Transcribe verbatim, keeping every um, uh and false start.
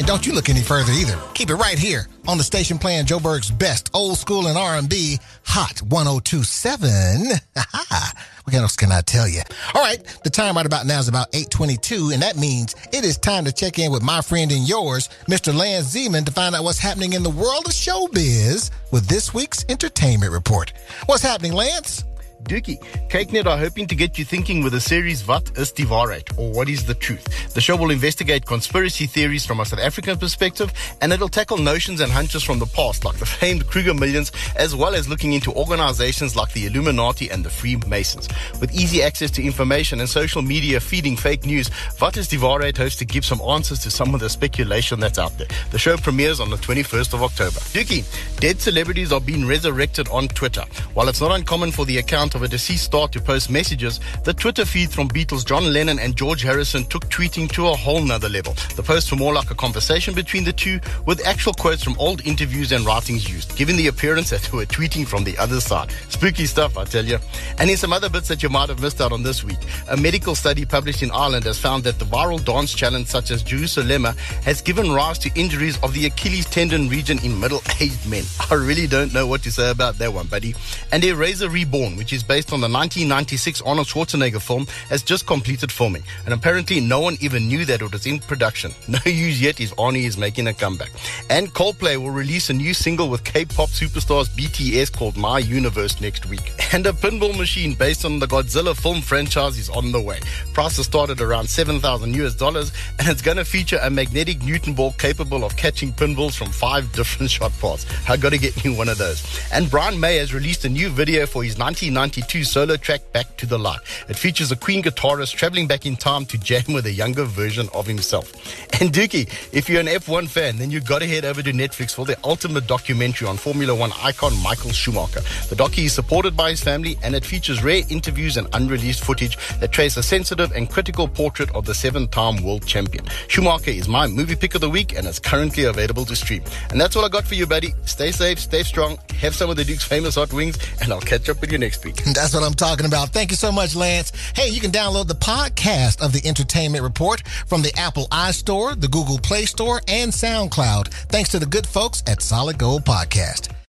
And don't you look any further either. Keep it right here on the station playing Joburg's best old school and R and B, Hot one oh two point seven. What else can I tell you? All right, the time right about now is about eight twenty-two, and that means it is time to check in with my friend and yours, Mister Lance Zeman, to find out what's happening in the world of showbiz with this week's Entertainment Report. What's happening, Lance? Dookie, CakeNet are hoping to get you thinking with the series Wat is die Waarheid, or What is the Truth? The show will investigate conspiracy theories from a South African perspective, and it'll tackle notions and hunches from the past, like the famed Kruger Millions, as well as looking into organizations like the Illuminati and the Freemasons. With easy access to information and social media feeding fake news, Wat is die Waarheid hopes to give some answers to some of the speculation that's out there. The show premieres on the twenty-first of October. Dookie, dead celebrities are being resurrected on Twitter. While it's not uncommon for the account of a deceased star to post messages, the Twitter feed from Beatles John Lennon and George Harrison took tweeting to a whole nother level. The posts were more like a conversation between the two, with actual quotes from old interviews and writings used, giving the appearance that they were tweeting from the other side. Spooky stuff, I tell you. And in some other bits that you might have missed out on this week, a medical study published in Ireland has found that the viral dance challenge such as Jerusalema has given rise to injuries of the Achilles tendon region in middle-aged men. I really don't know what to say about that one, buddy. And Eraser Reborn, which is based on the nineteen ninety-six Arnold Schwarzenegger film, has just completed filming, and apparently no one even knew that it was in production. No news yet is Arnie is making a comeback. And Coldplay will release a new single with K-pop superstars B T S called My Universe next week. And a pinball machine based on the Godzilla film franchise is on the way. Prices started around seven thousand U S dollars, and it's going to feature a magnetic Newton ball capable of catching pinballs from five different shot paths. I got to get me one of those. And Brian May has released a new video for his nineteen ninety-two solo track Back to the Light. It features a Queen guitarist traveling back in time to jam with a younger version of himself. And Dookie, if you're an F one fan, then you've got to head over to Netflix for the ultimate documentary on Formula One icon Michael Schumacher. The docu is supported by his family, and it features rare interviews and unreleased footage that trace a sensitive and critical portrait of the seven-time world champion. Schumacher is my movie pick of the week, and it's currently available to stream. And that's all I got for you, buddy. Stay safe, stay strong, have some of the Duke's famous hot wings, and I'll catch up with you next week. That's what I'm talking about. Thank you so much, Lance. Hey, you can download the podcast of the Entertainment Report from the Apple iStore, the Google Play Store, and SoundCloud. Thanks to the good folks at Solid Gold Podcast.